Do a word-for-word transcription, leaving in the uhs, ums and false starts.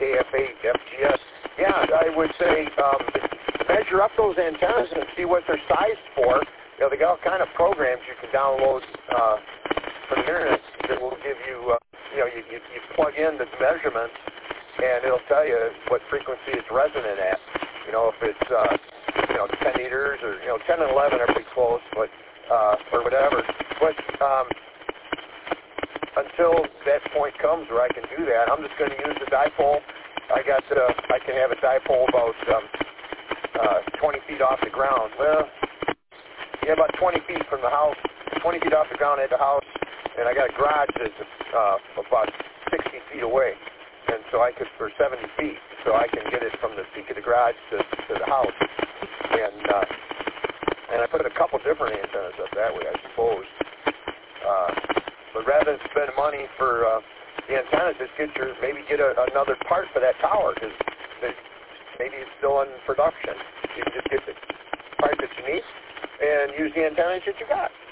K F A, F G S. Yeah, I would say um, measure up those antennas and see what they're sized for. You know, they got all kind of programs you can download uh, from the internet that will give you, uh, you know, you, you, you plug in the measurements and it'll tell you what frequency it's resonant at. You know, if it's, uh, you know, ten meters or, you know, ten and eleven are pretty close, but, uh, or whatever. But um, until that point comes where I can do that, I'm just going to use the dipole. I got, uh, I can have a dipole about um, uh, twenty feet off the ground. Well, yeah, about twenty feet from the house, twenty feet off the ground at the house, and I got a garage that's uh, about sixty feet away. And so I could, for seventy feet, so I can get it from the peak of the garage to, to the house. And uh, and I put a couple different antennas up that way, I suppose. Uh, but rather than spend money for uh, the antennas, just get your, maybe get a, another part for that tower, because maybe it's still in production. You can just get the part that you need and use the antennas that you got.